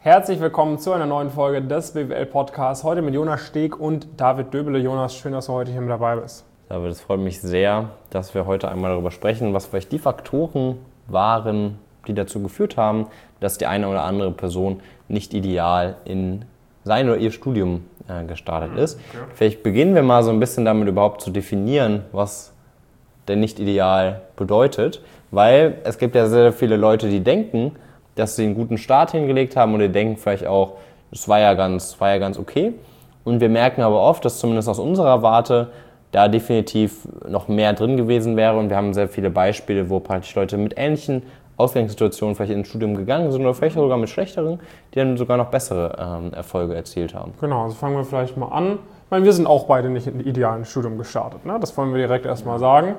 Herzlich willkommen zu einer neuen Folge des BWL-Podcasts. Heute mit Jonas Steg und David Döbele. Jonas, schön, dass du heute hier mit dabei bist. David, es freut mich sehr, dass wir heute einmal darüber sprechen, was vielleicht die Faktoren waren, die dazu geführt haben, dass die eine oder andere Person nicht ideal in sein oder ihr Studium gestartet ist. Okay. Vielleicht beginnen wir mal so ein bisschen damit überhaupt zu definieren, was denn nicht ideal bedeutet, weil es gibt ja sehr viele Leute, die denken, dass sie einen guten Start hingelegt haben und die denken vielleicht auch, es war ja ganz okay. Und wir merken aber oft, dass zumindest aus unserer Warte da definitiv noch mehr drin gewesen wäre und wir haben sehr viele Beispiele, wo praktisch Leute mit ähnlichen Ausgangssituationen vielleicht ins Studium gegangen sind oder vielleicht sogar mit schlechteren, die dann sogar noch bessere Erfolge erzielt haben. Genau, also fangen wir vielleicht mal an. Ich meine, wir sind auch beide nicht im idealen Studium gestartet, ne? Das wollen wir direkt erstmal sagen.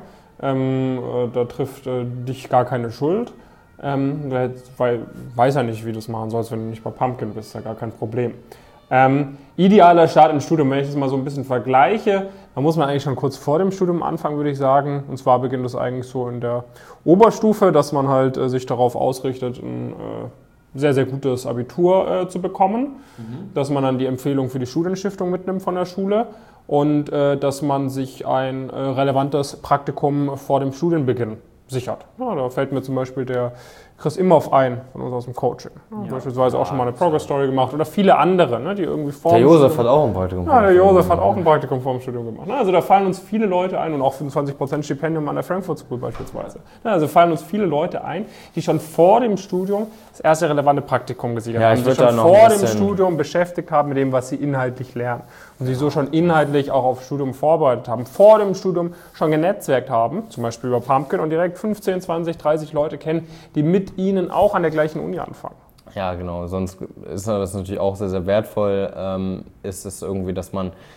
Da trifft dich gar keine Schuld. Weil weiß ja nicht, wie du es machen sollst, wenn du nicht bei Pumpkin bist, ist ja gar kein Problem. Idealer Start im Studium, wenn ich das mal so ein bisschen vergleiche, dann muss man eigentlich schon kurz vor dem Studium anfangen, würde ich sagen. Und zwar beginnt es eigentlich so in der Oberstufe, dass man halt sich darauf ausrichtet, ein sehr, sehr gutes Abitur zu bekommen, dass man dann die Empfehlung für die Studienstiftung mitnimmt von der Schule und dass man sich ein relevantes Praktikum vor dem Studienbeginn sichert. Ja, da fällt mir zum Beispiel der Chris Imhoff ein, von uns aus dem Coaching. Ja, beispielsweise auch schon mal eine Progress-Story gemacht oder viele andere, ne, die irgendwie vor dem Studium... Der Josef hat auch ein Praktikum. Ja, der Josef hat auch ein Praktikum vor dem Studium gemacht. Also da fallen uns viele Leute ein und auch 25% Stipendium an der Frankfurt School beispielsweise. Also fallen uns viele Leute ein, die schon vor dem Studium das erste relevante Praktikum gesichert haben, die schon vor dem Studium beschäftigt haben mit dem, was sie inhaltlich lernen. Und sich so schon inhaltlich auch aufs Studium vorbereitet haben, vor dem Studium schon genetzwerkt haben, zum Beispiel über Pumpkin und direkt 15, 20, 30 Leute kennen, die mit ihnen auch an der gleichen Uni anfangen. Ja, genau. Sonst ist das natürlich auch sehr, sehr wertvoll. Ist es irgendwie, dass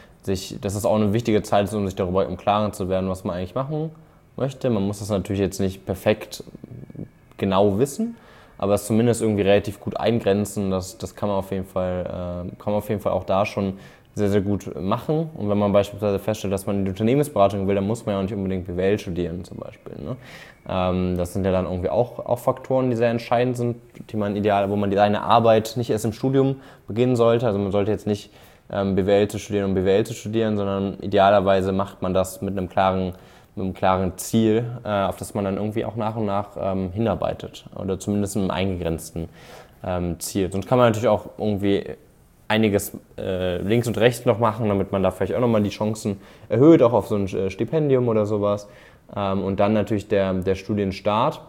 es auch eine wichtige Zeit ist, um sich darüber im Klaren zu werden, was man eigentlich machen möchte. Man muss das natürlich jetzt nicht perfekt genau wissen, aber es zumindest irgendwie relativ gut eingrenzen. Das kann man auf jeden Fall auch da schon sehr, sehr gut machen. Und wenn man beispielsweise feststellt, dass man in die Unternehmensberatung will, dann muss man ja auch nicht unbedingt BWL studieren zum Beispiel. Ne? Das sind ja dann irgendwie auch Faktoren, die sehr entscheidend sind, wo man seine Arbeit nicht erst im Studium beginnen sollte. Also man sollte jetzt nicht BWL zu studieren, um BWL zu studieren, sondern idealerweise macht man das mit einem klaren Ziel, auf das man dann irgendwie auch nach und nach hinarbeitet. Oder zumindest einem eingegrenzten Ziel. Sonst kann man natürlich auch irgendwie einiges links und rechts noch machen, damit man da vielleicht auch nochmal die Chancen erhöht, auch auf so ein Stipendium oder sowas. Und dann natürlich der Studienstart.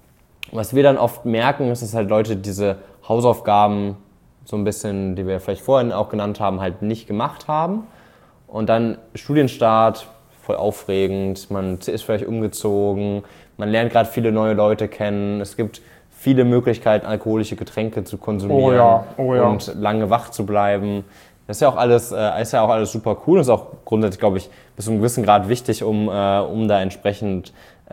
Was wir dann oft merken, ist, dass halt Leute diese Hausaufgaben so ein bisschen, die wir vielleicht vorhin auch genannt haben, halt nicht gemacht haben. Und dann Studienstart, voll aufregend, man ist vielleicht umgezogen, man lernt gerade viele neue Leute kennen, es gibt viele Möglichkeiten, alkoholische Getränke zu konsumieren und lange wach zu bleiben. Das ist ja auch alles super cool und ist auch grundsätzlich, glaube ich, bis zu einem gewissen Grad wichtig, um da entsprechend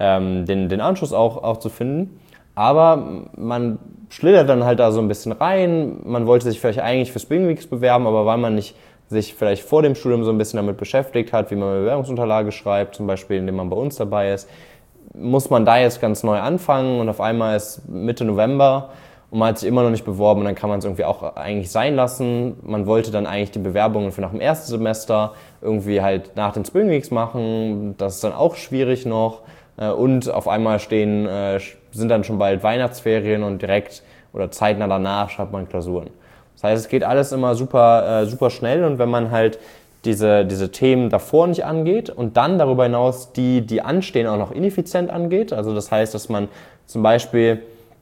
den Anschluss auch zu finden. Aber man schlittert dann halt da so ein bisschen rein. Man wollte sich vielleicht eigentlich für Spring Weeks bewerben, aber weil man nicht sich vielleicht vor dem Studium so ein bisschen damit beschäftigt hat, wie man eine Bewerbungsunterlage schreibt, zum Beispiel, indem man bei uns dabei ist, muss man da jetzt ganz neu anfangen und auf einmal ist Mitte November und man hat sich immer noch nicht beworben und dann kann man es irgendwie auch eigentlich sein lassen. Man wollte dann eigentlich die Bewerbungen für nach dem ersten Semester irgendwie halt nach den Spring Weeks machen, das ist dann auch schwierig noch und auf einmal sind dann schon bald Weihnachtsferien und direkt oder zeitnah danach schreibt man Klausuren. Das heißt, es geht alles immer super schnell und wenn man halt diese Themen davor nicht angeht und dann darüber hinaus die anstehen, auch noch ineffizient angeht. Also das heißt, dass man zum Beispiel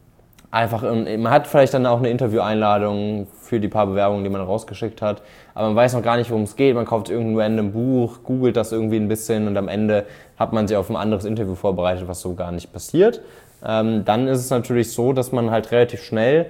man hat vielleicht dann auch eine Intervieweinladung für die paar Bewerbungen, die man rausgeschickt hat, aber man weiß noch gar nicht, worum es geht. Man kauft irgendein random Buch, googelt das irgendwie ein bisschen und am Ende hat man sich auf ein anderes Interview vorbereitet, was so gar nicht passiert. Dann ist es natürlich so, dass man halt relativ schnell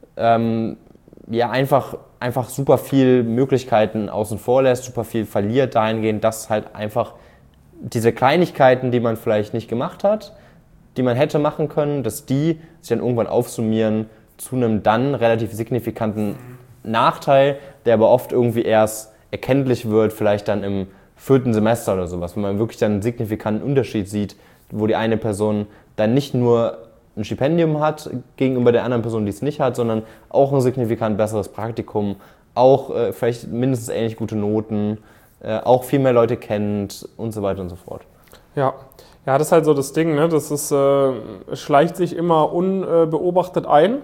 einfach super viel Möglichkeiten außen vor lässt, super viel verliert dahingehend, dass halt einfach diese Kleinigkeiten, die man vielleicht nicht gemacht hat, die man hätte machen können, dass die sich dann irgendwann aufsummieren zu einem dann relativ signifikanten Nachteil, der aber oft irgendwie erst erkenntlich wird, vielleicht dann im 4. Semester oder sowas, wenn man wirklich dann einen signifikanten Unterschied sieht, wo die eine Person dann nicht nur ein Stipendium hat gegenüber der anderen Person, die es nicht hat, sondern auch ein signifikant besseres Praktikum, auch vielleicht mindestens ähnlich gute Noten, auch viel mehr Leute kennt und so weiter und so fort. Ja. Ja, das ist halt so das Ding, ne? Das ist, schleicht sich immer unbeobachtet ein.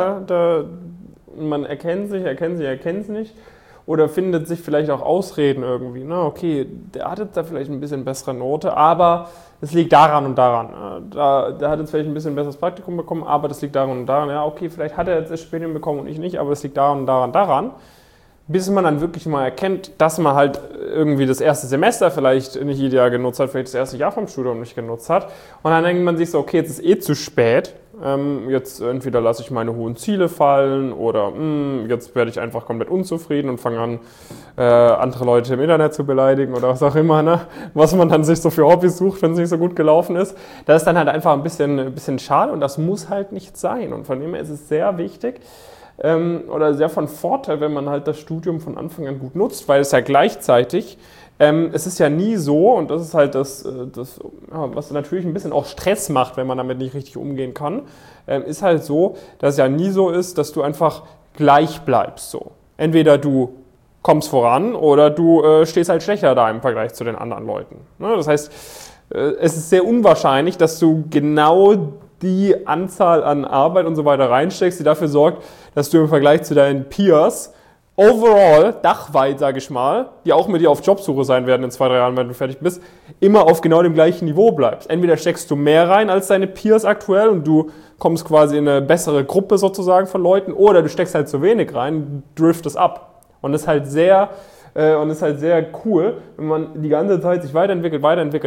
Man erkennt es nicht. Oder findet sich vielleicht auch Ausreden irgendwie. Ne? Okay, der hat jetzt da vielleicht ein bisschen bessere Note, aber es liegt daran und daran. Der hat jetzt vielleicht ein bisschen besseres Praktikum bekommen, aber das liegt daran und daran. Ja, okay, vielleicht hat er jetzt das Stipendium bekommen und ich nicht, aber es liegt daran und daran. Bis man dann wirklich mal erkennt, dass man halt irgendwie das erste Semester vielleicht nicht ideal genutzt hat, vielleicht das erste Jahr vom Studium nicht genutzt hat. Und dann denkt man sich so, okay, jetzt ist zu spät. Jetzt entweder lasse ich meine hohen Ziele fallen oder jetzt werde ich einfach komplett unzufrieden und fange an, andere Leute im Internet zu beleidigen oder was auch immer, ne? Was man dann sich so für Hobbys sucht, wenn es nicht so gut gelaufen ist. Das ist dann halt einfach ein bisschen schade und das muss halt nicht sein. Und von dem her ist es sehr wichtig, oder sehr von Vorteil, wenn man halt das Studium von Anfang an gut nutzt, weil es ja gleichzeitig, es ist ja nie so, und das ist halt das was natürlich ein bisschen auch Stress macht, wenn man damit nicht richtig umgehen kann, ist halt so, dass es ja nie so ist, dass du einfach gleich bleibst. So. Entweder du kommst voran oder du stehst halt schlechter da im Vergleich zu den anderen Leuten. Ne? Das heißt, es ist sehr unwahrscheinlich, dass du genau die Anzahl an Arbeit und so weiter reinsteckst, die dafür sorgt, dass du im Vergleich zu deinen Peers overall, dachweit, sage ich mal, die auch mit dir auf Jobsuche sein werden in 2-3 Jahren, wenn du fertig bist, immer auf genau dem gleichen Niveau bleibst. Entweder steckst du mehr rein als deine Peers aktuell und du kommst quasi in eine bessere Gruppe sozusagen von Leuten, oder du steckst halt zu wenig rein, driftest ab. Und das ist halt sehr cool, wenn man die ganze Zeit sich weiterentwickelt,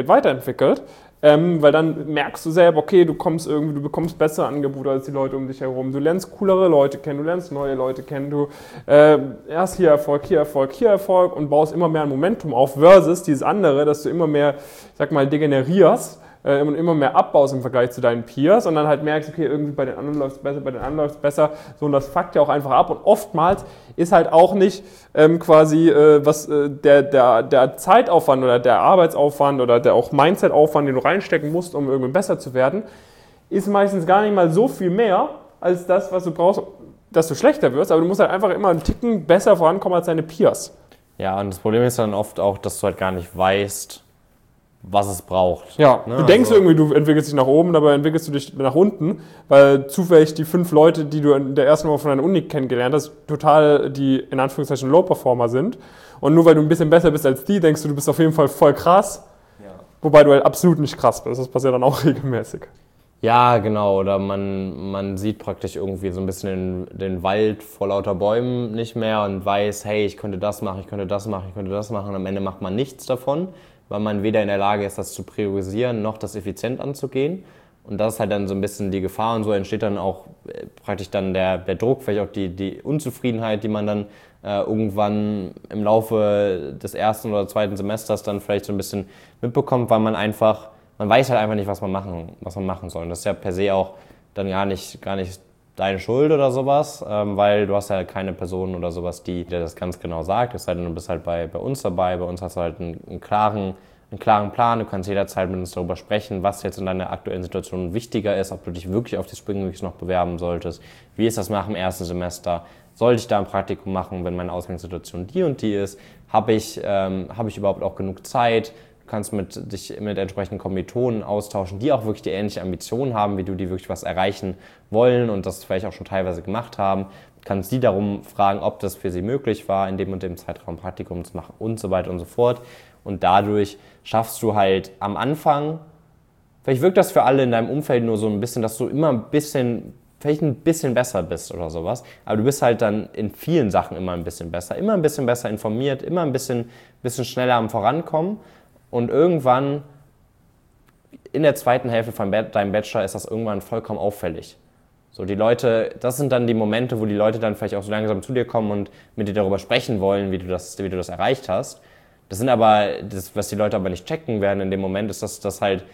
weil dann merkst du selber, okay, du bekommst bessere Angebote als die Leute um dich herum, du lernst coolere Leute kennen, du lernst neue Leute kennen, du erst hier Erfolg und baust immer mehr ein Momentum auf versus dieses andere, dass du immer mehr, ich sag mal, degenerierst und immer mehr abbaust im Vergleich zu deinen Peers und dann halt merkst, okay, irgendwie bei den anderen läuft es besser, so, und das fuckt ja auch einfach ab, und oftmals ist halt auch nicht der Zeitaufwand oder der Arbeitsaufwand oder der auch Mindset-Aufwand, den du reinstecken musst, um irgendwie besser zu werden, ist meistens gar nicht mal so viel mehr als das, was du brauchst, dass du schlechter wirst, aber du musst halt einfach immer einen Ticken besser vorankommen als deine Peers. Ja, und das Problem ist dann oft auch, dass du halt gar nicht weißt, was es braucht. Ja, ne? Du denkst irgendwie, du entwickelst dich nach oben, dabei entwickelst du dich nach unten, weil zufällig die 5 Leute, die du in der ersten Woche von deiner Uni kennengelernt hast, total die, in Anführungszeichen, Low-Performer sind. Und nur weil du ein bisschen besser bist als die, denkst du bist auf jeden Fall voll krass. Ja. Wobei du halt absolut nicht krass bist. Das passiert dann auch regelmäßig. Ja, genau. Oder man sieht praktisch irgendwie so ein bisschen den Wald vor lauter Bäumen nicht mehr und weiß, hey, ich könnte das machen. Und am Ende macht man nichts davon, weil man weder in der Lage ist, das zu priorisieren, noch das effizient anzugehen. Und das ist halt dann so ein bisschen die Gefahr, und so entsteht dann auch praktisch dann der Druck, vielleicht auch die Unzufriedenheit, die man dann irgendwann im Laufe des ersten oder zweiten Semesters dann vielleicht so ein bisschen mitbekommt, weil man weiß halt einfach nicht, was man machen soll. Und das ist ja per se auch dann gar nicht deine Schuld oder sowas, weil du hast ja keine Person oder sowas, die dir das ganz genau sagt. Es sei denn, du bist halt bei uns dabei. Bei uns hast du halt einen klaren Plan. Du kannst jederzeit mit uns darüber sprechen, was jetzt in deiner aktuellen Situation wichtiger ist, ob du dich wirklich auf die Spring Weeks noch bewerben solltest. Wie ist das nach dem ersten Semester? Sollte ich da ein Praktikum machen, wenn meine Ausgangssituation die und die ist? Habe ich überhaupt auch genug Zeit? Du kannst dich mit entsprechenden Kommilitonen austauschen, die auch wirklich die ähnliche Ambition haben, wie du, die wirklich was erreichen wollen und das vielleicht auch schon teilweise gemacht haben. Du kannst die darum fragen, ob das für sie möglich war, in dem und dem Zeitraum Praktikum zu machen und so weiter und so fort. Und dadurch schaffst du halt am Anfang, vielleicht wirkt das für alle in deinem Umfeld nur so ein bisschen, dass du vielleicht ein bisschen besser bist oder sowas, aber du bist halt dann in vielen Sachen immer ein bisschen besser informiert, immer ein bisschen schneller am Vorankommen. Und irgendwann, in der zweiten Hälfte von deinem Bachelor, ist das irgendwann vollkommen auffällig. So, die Leute, das sind dann die Momente, wo die Leute dann vielleicht auch so langsam zu dir kommen und mit dir darüber sprechen wollen, wie du das erreicht hast. Was die Leute aber nicht checken werden in dem Moment, ist, dass das halt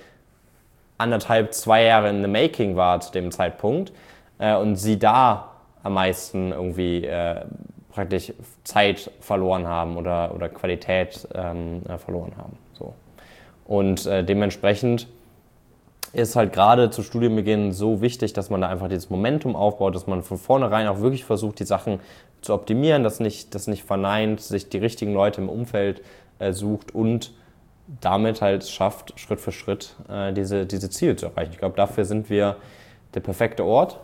1,5-2 Jahre in the making war zu dem Zeitpunkt und sie da am meisten irgendwie praktisch Zeit verloren haben oder Qualität verloren haben. So. Und dementsprechend ist halt gerade zu Studienbeginn so wichtig, dass man da einfach dieses Momentum aufbaut, dass man von vornherein auch wirklich versucht, die Sachen zu optimieren, das nicht verneint, sich die richtigen Leute im Umfeld sucht und damit halt schafft, Schritt für Schritt diese Ziele zu erreichen. Ich glaube, dafür sind wir der perfekte Ort.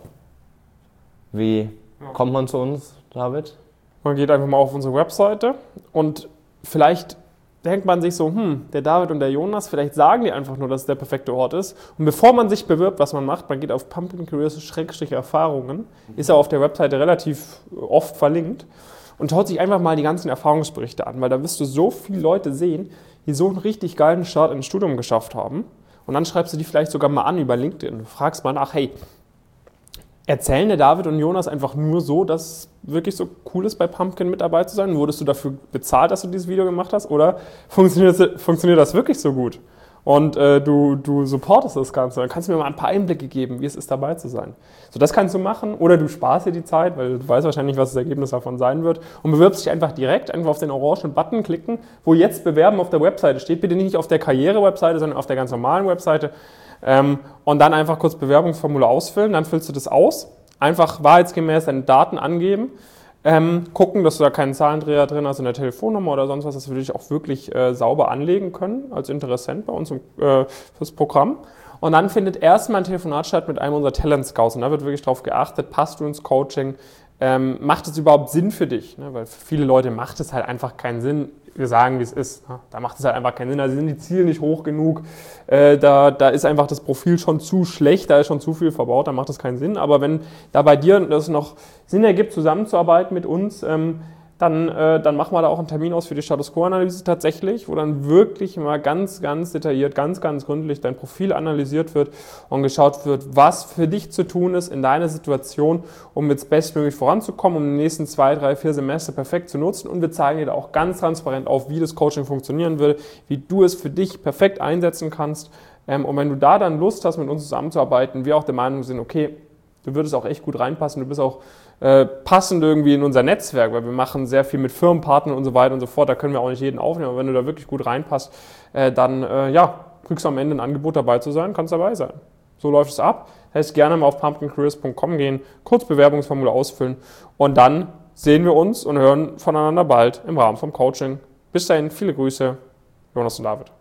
Wie kommt man zu uns, David? Man geht einfach mal auf unsere Webseite und vielleicht denkt man sich so, der David und der Jonas, vielleicht sagen die einfach nur, dass es der perfekte Ort ist. Und bevor man sich bewirbt, was man macht, man geht auf Pumpkin Careers-Erfahrungen, ist ja auf der Webseite relativ oft verlinkt und schaut sich einfach mal die ganzen Erfahrungsberichte an, weil da wirst du so viele Leute sehen, die so einen richtig geilen Start ins Studium geschafft haben. Und dann schreibst du die vielleicht sogar mal an über LinkedIn. Du fragst mal nach, hey, erzählen der David und Jonas einfach nur so, dass es wirklich so cool ist, bei Pumpkin mit dabei zu sein? Wurdest du dafür bezahlt, dass du dieses Video gemacht hast? Oder funktioniert das wirklich so gut? Und du supportest das Ganze. Dann kannst du mir mal ein paar Einblicke geben, wie es ist, dabei zu sein. So, das kannst du machen. Oder du sparst dir die Zeit, weil du weißt wahrscheinlich, was das Ergebnis davon sein wird. Und bewirbst dich einfach direkt, einfach auf den orangen Button klicken, wo jetzt Bewerben auf der Webseite steht. Bitte nicht auf der Karriere-Webseite, sondern auf der ganz normalen Webseite. Und dann einfach kurz Bewerbungsformular ausfüllen. Dann füllst du das aus. Einfach wahrheitsgemäß deine Daten angeben. Gucken, dass du da keinen Zahlendreher drin hast in der Telefonnummer oder sonst was, dass wir dich auch wirklich sauber anlegen können als Interessent bei uns fürs Programm. Und dann findet erstmal ein Telefonat statt mit einem unserer Talent Scouts und da wird wirklich darauf geachtet, passt du ins Coaching, macht es überhaupt Sinn für dich? Ne? Weil für viele Leute macht es halt einfach keinen Sinn. Wir sagen, wie es ist. Ne? Da macht es halt einfach keinen Sinn. Da sind die Ziele nicht hoch genug. Da ist einfach das Profil schon zu schlecht. Da ist schon zu viel verbaut. Da macht es keinen Sinn. Aber wenn da bei dir das noch Sinn ergibt, zusammenzuarbeiten mit uns, dann machen wir da auch einen Termin aus für die Status Quo-Analyse tatsächlich, wo dann wirklich mal ganz, ganz detailliert, ganz, ganz gründlich dein Profil analysiert wird und geschaut wird, was für dich zu tun ist in deiner Situation, um jetzt bestmöglich voranzukommen, um die nächsten 2, 3, 4 Semester perfekt zu nutzen. Und wir zeigen dir da auch ganz transparent auf, wie das Coaching funktionieren will, wie du es für dich perfekt einsetzen kannst. Und wenn du da dann Lust hast, mit uns zusammenzuarbeiten, wir auch der Meinung sind, okay, du würdest auch echt gut reinpassen, du bist auch passend irgendwie in unser Netzwerk, weil wir machen sehr viel mit Firmenpartnern und so weiter und so fort, da können wir auch nicht jeden aufnehmen, aber wenn du da wirklich gut reinpasst, dann kriegst du am Ende ein Angebot dabei zu sein, kannst dabei sein. So läuft es ab. Das heißt, gerne mal auf pumpkincareers.com gehen, kurz Bewerbungsformular ausfüllen und dann sehen wir uns und hören voneinander bald im Rahmen vom Coaching. Bis dahin, viele Grüße, Jonas und David.